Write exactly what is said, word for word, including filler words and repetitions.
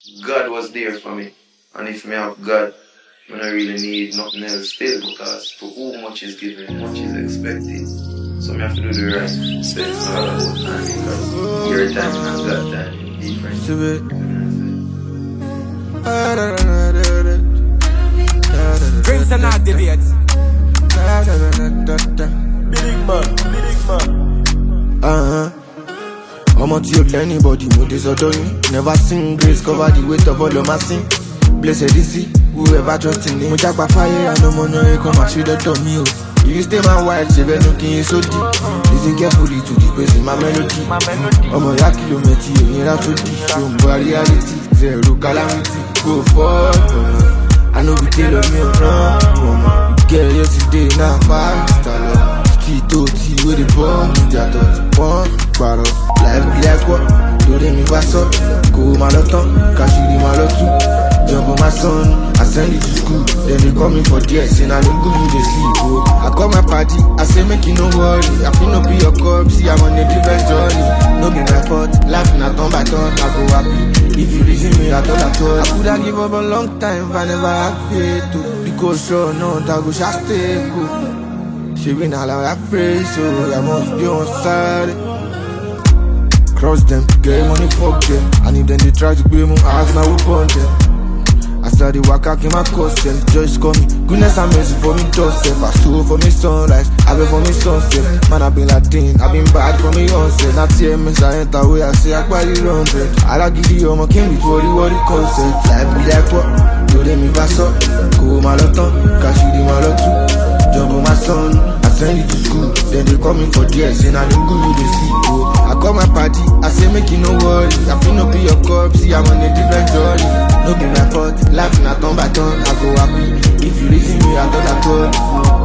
God was there for me. And if me have God, I don't really need nothing else still, because for who much is given, much is expected. So I have to do the right. So it's not all about time, because your time and God time is different. Drinks and not debates. Big man, big man. Uh-huh. I'm not to anybody, no disorder. Never seen grace cover the weight of all of my sin. Blessed is he, whoever trust in him. Mo jack by fire, and no more no come and shoot that on me. If you stay my wife, she better not in so deep. Listen carefully to the bass in my melody. I'm a kilometer, you need to deep. Show me reality, zero calamity. Go forward, I know we tell me wrong. You get yesterday, now past. Street O T with the boss, they thought one bottle. Life be like what? Do they me pass up? Go marathon, cash you the marathon. Jump on my son, I send it to school. Then they call me for D S, and I don't go you they sleep. Oh, I call my party, I say make you no worry. I feel no be your corp, see I'm on a different journey. No be my fault, laughing at turn by turn, I go happy. If you reason me, I thought I thought I could have give up a long time, if I never had faith to. Because sure, no, that go just stay go. She been all out of phrase, so I must be on side. Cross them, get money, fuck them. And if then they try to blame me, I ask my whoop on them. I started work out in my costume. Just call me, goodness and mercy for me doorstep. I stole for me sunrise, I been for me sunset. Man, I been Latin, I been bad for me onset. Not T M S, I enter way, I say I quite hundred. I like give you my king before the world concept. Life be like what? Do they me pass up? Go marathon, cash you the marathon. Jump on my son, I send it to school. Then they call me for D S, and I don't go you they sleep. Oh, I call my party, I say make you no worry. I feel no be your corp, see I'm on a different journey. No be my fault, laughing at turn by turn, I go happy. If you reason me, I thought I could.